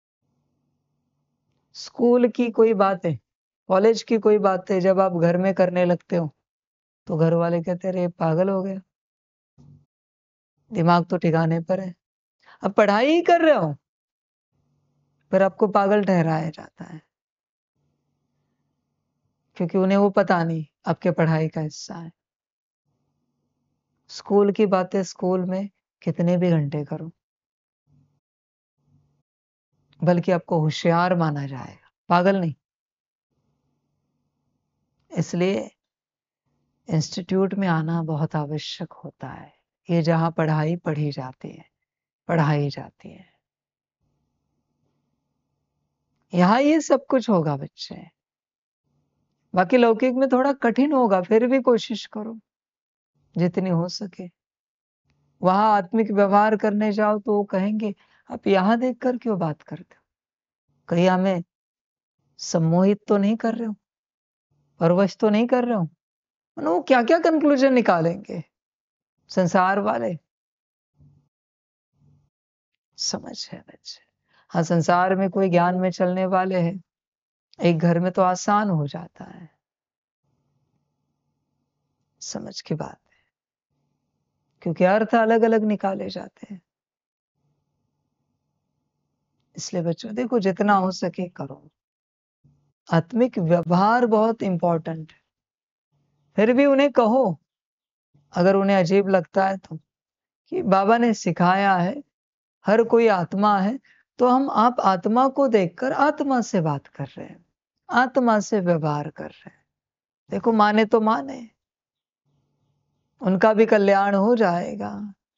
स्कूल की कोई बातें, कॉलेज की कोई बातें जब आप घर में करने लगते हो, तो घर वाले कहते हैं, अरे पागल हो गया, दिमाग तो ठिकाने पर है। अब पढ़ाई ही कर रहे हो, फिर आपको पागल ठहराया जाता है, क्योंकि उन्हें वो पता नहीं आपके पढ़ाई का हिस्सा है। स्कूल की बातें स्कूल में कितने भी घंटे करो, बल्कि आपको होशियार माना जाएगा, पागल नहीं। इसलिए इंस्टीट्यूट में आना बहुत आवश्यक होता है। ये जहाँ पढ़ाई पढ़ी जाती है, पढ़ाई जाती है, यहाँ ये सब कुछ होगा बच्चे। बाकी लौकिक में थोड़ा कठिन होगा, फिर भी कोशिश करो जितनी हो सके। वहां आत्मिक व्यवहार करने जाओ तो वो कहेंगे आप यहाँ देखकर क्यों बात करते हो, कहीं हमें सम्मोहित तो नहीं कर रहे हो, परवश तो नहीं कर रहे हो। वो क्या क्या कंक्लूजन निकालेंगे संसार वाले। समझ है बच्चे। हाँ, संसार में कोई ज्ञान में चलने वाले हैं, एक घर में तो आसान हो जाता है। समझ की बात है, क्योंकि अर्थ अलग अलग निकाले जाते हैं। इसलिए बच्चों देखो, जितना हो सके करो। आत्मिक व्यवहार बहुत इंपॉर्टेंट है। फिर भी उन्हें कहो, अगर उन्हें अजीब लगता है तो, कि बाबा ने सिखाया है हर कोई आत्मा है, तो हम आप आत्मा को देखकर आत्मा से बात कर रहे हैं, आत्मा से व्यवहार कर रहे हैं। देखो, माने तो माने, उनका भी कल्याण हो जाएगा।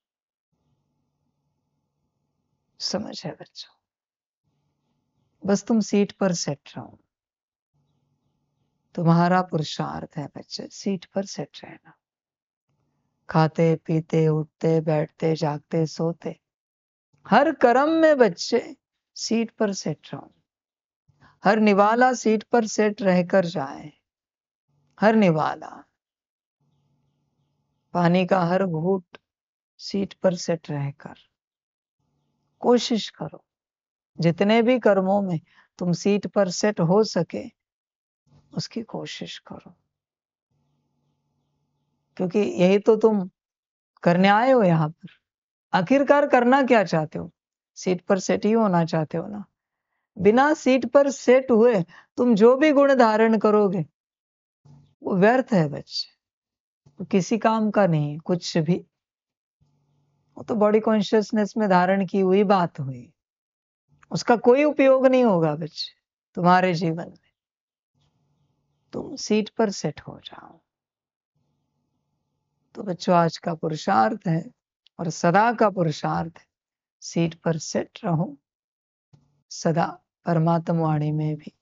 समझ है बच्चों। बस तुम सीट पर सेट रहो, तुम्हारा पुरुषार्थ है बच्चे, सीट पर सेट रहना। खाते पीते उठते बैठते जागते सोते, हर कर्म में बच्चे सीट पर सेट रहो। हर निवाला सीट पर सेट रहकर जाए, हर निवाला। पानी का हर घूंट सीट पर सेट रहकर कोशिश करो। जितने भी कर्मों में तुम सीट पर सेट हो सके, उसकी कोशिश करो, क्योंकि यही तो तुम करने आए हो यहाँ पर। आखिरकार करना क्या चाहते हो? सीट पर सेट ही होना चाहते हो ना। बिना सीट पर सेट हुए तुम जो भी गुण धारण करोगे वो व्यर्थ है बच्चे, तो किसी काम का नहीं कुछ भी। वो तो बॉडी कॉन्शियसनेस में धारण की हुई बात हुई, उसका कोई उपयोग नहीं होगा बच्चे तुम्हारे जीवन में। तुम सीट पर सेट हो जाओ। तो बच्चों, आज का पुरुषार्थ है और सदा का पुरुषार्थ है, सीट पर सेट रहो सदा। परमात्मा वाणी में भी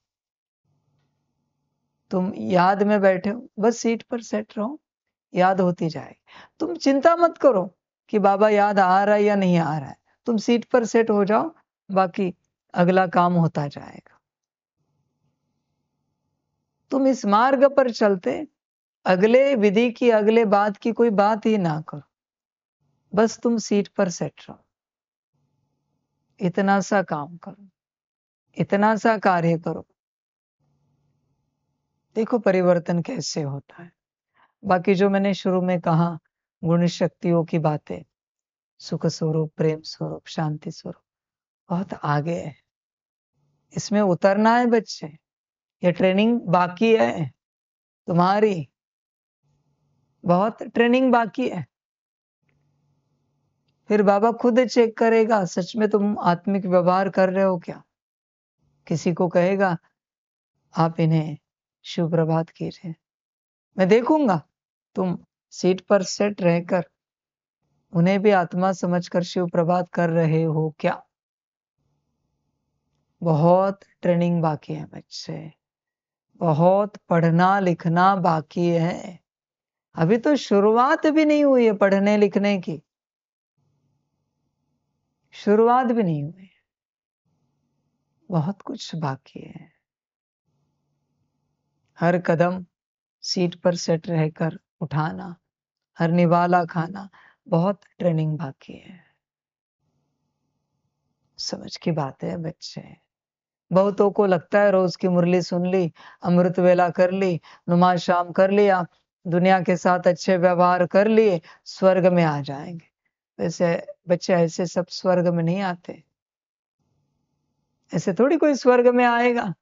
तुम याद में बैठे हो, बस सीट पर सेट रहो, याद होती जाएगी। तुम चिंता मत करो कि बाबा याद आ रहा है या नहीं आ रहा है, तुम सीट पर सेट हो जाओ, बाकी अगला काम होता जाएगा। तुम इस मार्ग पर चलते अगले विधि की, अगले बात की कोई बात ही ना करो, बस तुम सीट पर सेट रहो। इतना सा काम करो, इतना सा कार्य करो, देखो परिवर्तन कैसे होता है। बाकी जो मैंने शुरू में कहा, गुण शक्तियों की बातें, सुख स्वरूप, प्रेम स्वरूप, शांति स्वरूप, बहुत आगे है। इसमें उतरना है बच्चे, ये ट्रेनिंग बाकी है तुम्हारी, बहुत ट्रेनिंग बाकी है। फिर बाबा खुद चेक करेगा सच में तुम आत्मिक व्यवहार कर रहे हो क्या। किसी को कहेगा आप इन्हें शुभ प्रभात कीजिए, मैं देखूंगा तुम सीट पर सेट रहकर उन्हें भी आत्मा समझकर शिव प्रभात कर रहे हो क्या। बहुत ट्रेनिंग बाकी है बच्चे, बहुत पढ़ना लिखना बाकी है। अभी तो शुरुआत भी नहीं हुई है पढ़ने लिखने की, शुरुआत भी नहीं हुई, बहुत कुछ बाकी है। हर कदम सीट पर सेट रहकर उठाना, हर निवाला खाना, बहुत ट्रेनिंग बाकी है। समझ की बात है बच्चे। बहुतों को लगता है रोज की मुरली सुन ली, अमृत वेला कर ली, नुमाज शाम कर लिया, दुनिया के साथ अच्छे व्यवहार कर लिए, स्वर्ग में आ जाएंगे। वैसे बच्चे ऐसे सब स्वर्ग में नहीं आते, ऐसे थोड़ी कोई स्वर्ग में आएगा।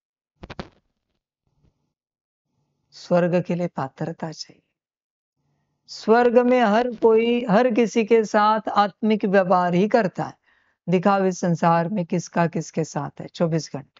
स्वर्ग के लिए पात्रता चाहिए। स्वर्ग में हर कोई, हर किसी के साथ आत्मिक व्यवहार ही करता है। दिखाओ इस संसार में किसका किसके साथ है चौबीस घंटे।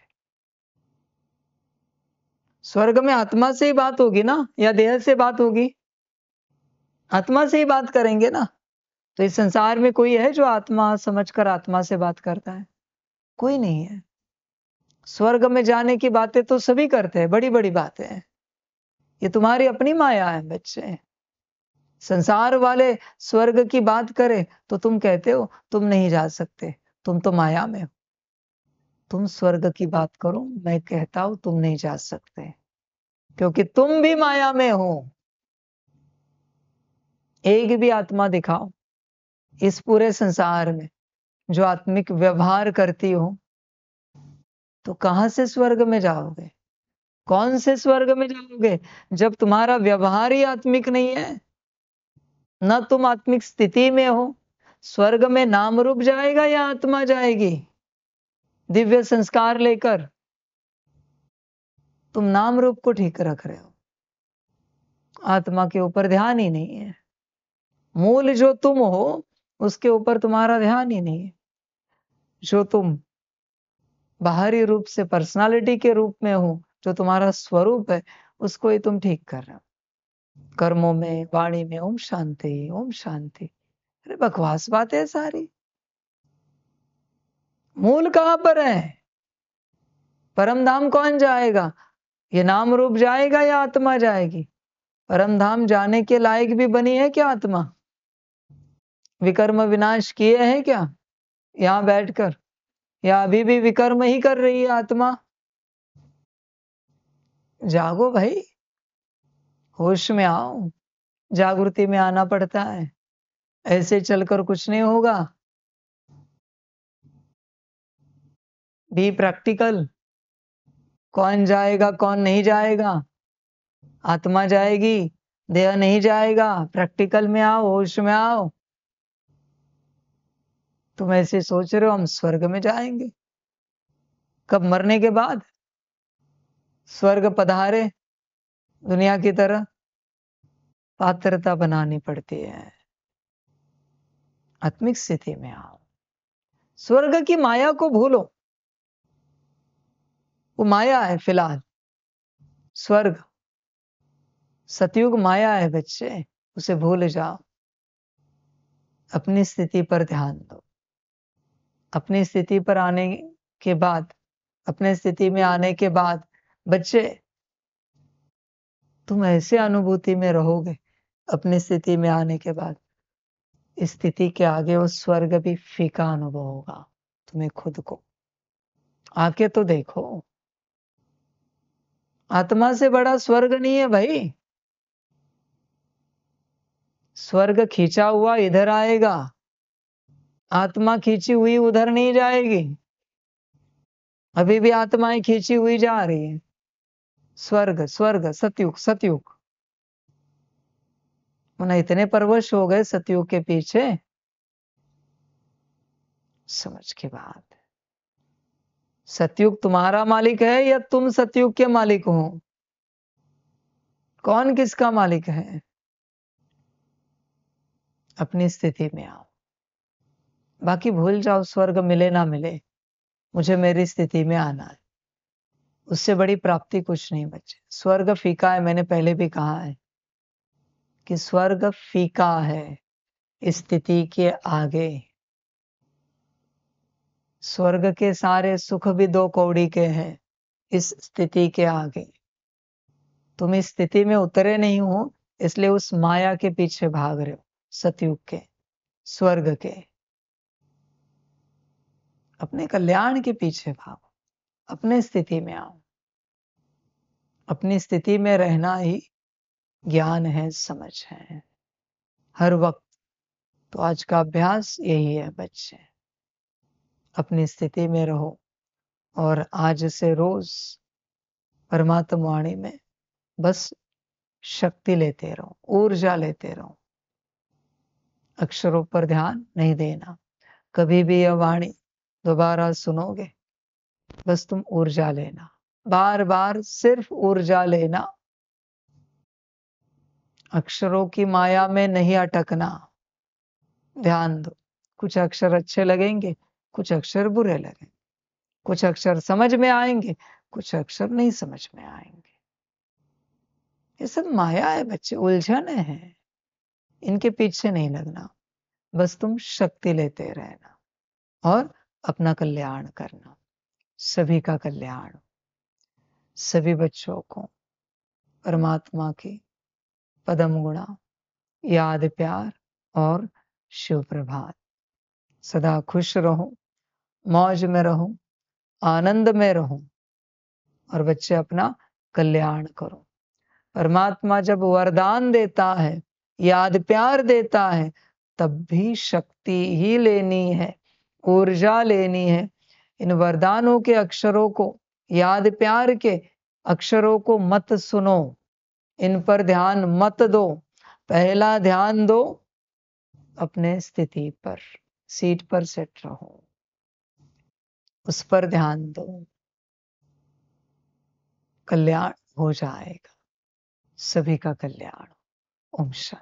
स्वर्ग में आत्मा से ही बात होगी ना, या देह से बात होगी? आत्मा से ही बात करेंगे ना। तो इस संसार में कोई है जो आत्मा समझकर आत्मा से बात करता है? कोई नहीं है। स्वर्ग में जाने की बातें तो सभी करते हैं, बड़ी बड़ी बातें हैं। ये तुम्हारी अपनी माया है बच्चे। संसार वाले स्वर्ग की बात करें तो तुम कहते हो तुम नहीं जा सकते, तुम तो माया में हो। तुम स्वर्ग की बात करो, मैं कहता हूं तुम नहीं जा सकते, क्योंकि तुम भी माया में हो। एक भी आत्मा दिखाओ इस पूरे संसार में जो आत्मिक व्यवहार करती हो, तो कहां से स्वर्ग में जाओगे? कौन से स्वर्ग में जाओगे जब तुम्हारा व्यवहार ही आत्मिक नहीं है? न तुम आत्मिक स्थिति में हो। स्वर्ग में नाम रूप जाएगा या आत्मा जाएगी दिव्य संस्कार लेकर? तुम नाम रूप को ठीक रख रहे हो, आत्मा के ऊपर ध्यान ही नहीं है। मूल जो तुम हो उसके ऊपर तुम्हारा ध्यान ही नहीं है। जो तुम बाहरी रूप से पर्सनालिटी के रूप में हो, जो तुम्हारा स्वरूप है, उसको ही तुम ठीक कर रहे हो। कर्मों में, वाणी में ओम शांति ओम शांति। अरे बकवास बात है सारी। मूल कहां पर है? परम धाम कौन जाएगा? ये नाम रूप जाएगा या आत्मा जाएगी? परम धाम जाने के लायक भी बनी है क्या आत्मा? विकर्म विनाश किए हैं क्या यहां बैठकर, या अभी भी विकर्म ही कर रही है आत्मा? जागो भाई, होश में आओ। जागृति में आना पड़ता है, ऐसे चलकर कुछ नहीं होगा। Be practical. कौन जाएगा कौन नहीं जाएगा? आत्मा जाएगी, देह नहीं जाएगा। प्रैक्टिकल में आओ, होश में आओ। तुम ऐसे सोच रहे हो हम स्वर्ग में जाएंगे? कब? मरने के बाद स्वर्ग पधारे दुनिया की तरह? पात्रता बनानी पड़ती है। आत्मिक स्थिति में आओ। स्वर्ग की माया को भूलो, वो माया है फिलहाल। स्वर्ग सतयुग माया है बच्चे, उसे भूल जाओ। अपनी स्थिति पर ध्यान दो। अपनी स्थिति पर आने के बाद, अपने स्थिति में आने के बाद बच्चे, तुम ऐसे अनुभूति में रहोगे अपनी स्थिति में आने के बाद, इस स्थिति के आगे वो स्वर्ग भी फीका अनुभव होगा तुम्हें खुद को। आके तो देखो, आत्मा से बड़ा स्वर्ग नहीं है भाई। स्वर्ग खींचा हुआ इधर आएगा, आत्मा खींची हुई उधर नहीं जाएगी। अभी भी आत्माएं खींची हुई जा रही है। स्वर्ग स्वर्ग सतयुग सतयुग। उन्हें इतने परवश हो गए सतयुग के पीछे। समझ के बात, सतयुग तुम्हारा मालिक है या तुम सतयुग के मालिक हो? कौन किसका मालिक है? अपनी स्थिति में आओ। बाकी भूल जाओ, स्वर्ग मिले ना मिले, मुझे मेरी स्थिति में आना है। उससे बड़ी प्राप्ति कुछ नहीं बच्चे। स्वर्ग फीका है, मैंने पहले भी कहा है कि स्वर्ग फीका है स्थिति के आगे। स्वर्ग के सारे सुख भी दो कौड़ी के हैं इस स्थिति के आगे। तुम इस स्थिति में उतरे नहीं हो, इसलिए उस माया के पीछे भाग रहे हो, सतयुग के, स्वर्ग के। अपने कल्याण के पीछे भागो, अपने स्थिति में आओ। अपनी स्थिति में रहना ही ज्ञान है, समझ है हर वक्त। तो आज का अभ्यास यही है बच्चे, अपनी स्थिति में रहो और आज से रोज परमात्मा वाणी में बस शक्ति लेते रहो, ऊर्जा लेते रहो। अक्षरों पर ध्यान नहीं देना। कभी भी यह वाणी दोबारा सुनोगे बस तुम ऊर्जा लेना, बार बार सिर्फ ऊर्जा लेना, अक्षरों की माया में नहीं अटकना। ध्यान दो, कुछ अक्षर अच्छे लगेंगे, कुछ अक्षर बुरे लगेंगे, कुछ अक्षर समझ में आएंगे, कुछ अक्षर नहीं समझ में आएंगे। ये सब माया है बच्चे, उलझन है, इनके पीछे नहीं लगना। बस तुम शक्ति लेते रहना और अपना कल्याण करना, सभी का कल्याण। सभी बच्चों को परमात्मा की पदम गुणा, याद प्यार और शिव प्रभात। सदा खुश रहो, मौज में रहो, आनंद में रहो और बच्चे अपना कल्याण करो। परमात्मा जब वरदान देता है, याद प्यार देता है, तब भी शक्ति ही लेनी है, ऊर्जा लेनी है। इन वरदानों के अक्षरों को, याद प्यार के अक्षरों को मत सुनो, इन पर ध्यान मत दो। पहला ध्यान दो अपने स्थिति पर, सीट पर सेट रहो, उस पर ध्यान दो, कल्याण हो जाएगा, सभी का कल्याण। ओम शांति।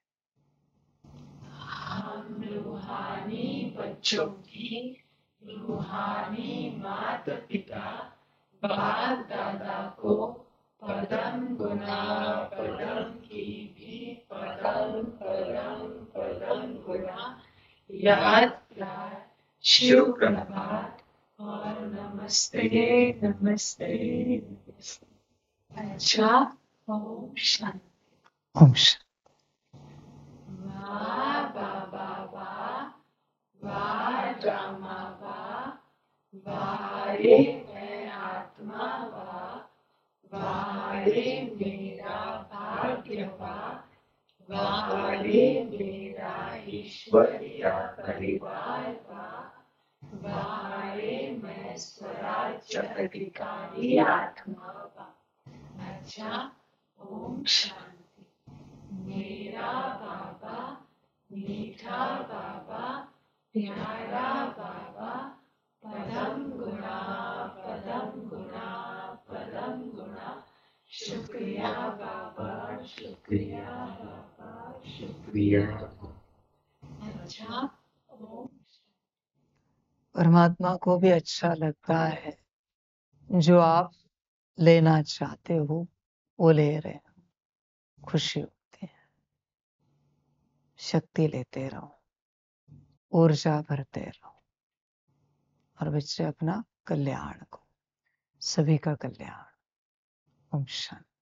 हम रूहानी बच्चों की रूहानी माता पिता बाप दादा को पदम गुना पदम की भी पदम पदम पदम गुना याद प्यार शिव प्रभात और नमस्ते नमस्ते नमस्ते। अच्छा, ओम शांति। ओम शांति। वाह बाबा वाह, वाह ड्रामा वाह, वाह रे मैं आत्मा वाह, वाह रे मेरा भाग्य वाह, वाह रे मेरा ईश्वरीय परिवार वाह, वाह रे मैं स्वराज्य अधिकारी आत्मा वाह। अच्छा, ओम शांति। मेरा बाबा, मीठा बाबा, प्यारा बाबा, पदम गुणा पदम गुणा पदम गुणा। शुक्रिया बाबा, शुक्रिया बाबा, शुक्रिया। अच्छा, ओम। परमात्मा को भी अच्छा लगता है, जो आप लेना चाहते हो वो ले रहे हैं, खुशी होती है। शक्ति लेते रहो, ऊर्जा भरते रहो और बच्चे अपना कल्याण को, सभी का कल्याण। ओम शांति।